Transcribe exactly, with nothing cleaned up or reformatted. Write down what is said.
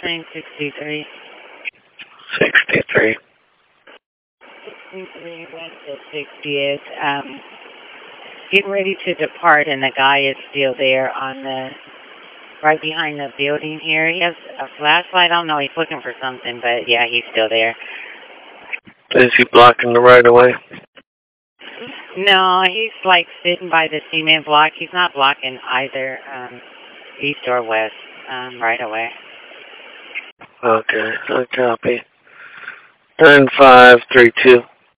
train sixty-three. sixty-three. sixty-three west of sixtieth. Um, getting ready to depart, and the guy is still there on the, right behind the building here. He has a flashlight. I don't know. He's looking for something, but yeah, he's still there. Is he blocking the right of way? No, he's like sitting by the cement block. He's not blocking either um, east or west um, right away. Okay, I copy. nine five three two.